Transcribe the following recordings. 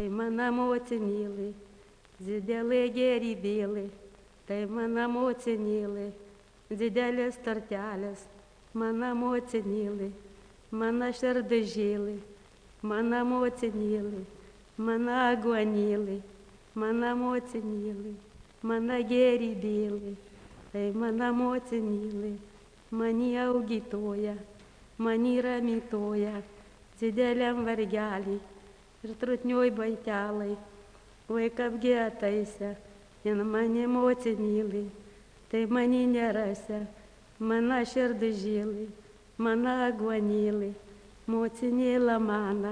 mano motinėlė, didelė gerybėlė, tai mano motinėlė, didelis tortelis, mano motinėlė, mano širdažėlė, mano motinėlė, mano aguonėlė, mano motinėlė, mano gerybėlė, tai mano motinėlė, mani augytoja, mani ramytoja, dideliam vargelį ir trutnioj baitelai, vaiką apgėtaise, ir mani motinėlė, tai mani nerase, mano širdažėlė, mano aguonėlė, motinėlė mano,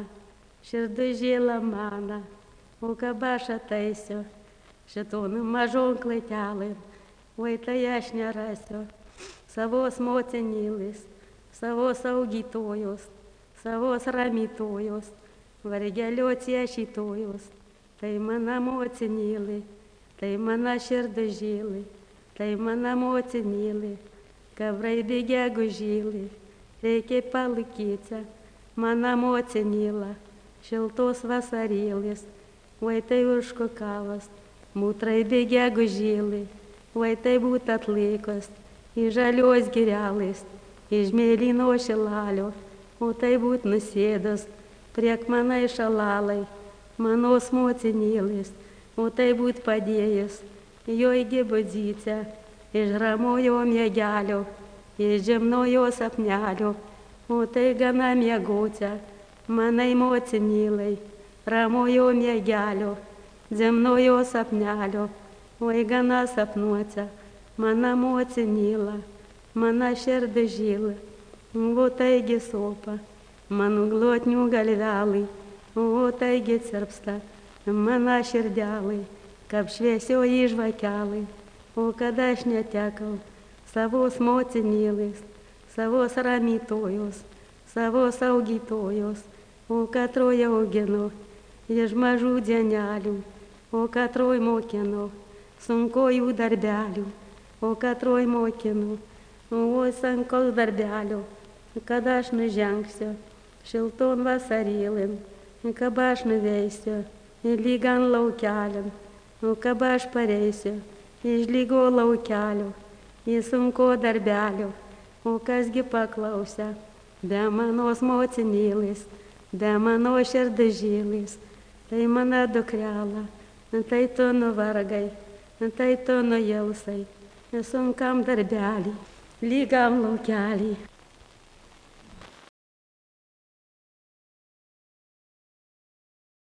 širdažėlė mano, o kad aš ateisiu, šitoną mažon klaitelėm, vai tai aš nerasiu, savos motinėlės, savos augytojos, savos ramytojos, vargelio ciešytojos, tai mano motinėlė, tai mano širdažėlė, tai mano motinėlė, kavraidė gegužėlė, reikia palaikyti, mano motinėlė, šiltos vasarėlės, vai tai užkukavas, mūtraidė gegužėlė, vai tai būt atlaikos, į žalios girelės, iš mėlyno šilalio, o tai būt nusėdas, priek manai šalalai, manos motinėlės, o tai būt padėjęs, jo įgibudzytę, iš ramojo miegelio, iš žemnojo sapnelio, o tai gana miegotę, manai motinėlai, ramojo miegelio, žemnojo sapnelio, oi gana sapnuotę, mano motinėlė, mano širdažėlė, o taigi sopa, mano glotnių galvelai, o taigi cirpsta, mano širdelai, kaip šviesioji žvakelai, o kad aš netekau savos motinėlės, savos ramytojos, savos augytojos, o katroj auginu iš mažų dienelių, o katroj mokinu sunkojų darbelių, o katroj mokinu, o sankos darbelio, kad aš nužengsiu šilton vasarėlin, kad aš nuveisiu lygan laukelin, o kad aš pareisiu iš lygo laukelio, į sunko darbelio, o kasgi paklausia, be manos motinėlės, be mano širdažėlės, tai mano dukrela, tai tu nuvargai, tai tu nujausai, sunkam darbelį, lygam laukelį.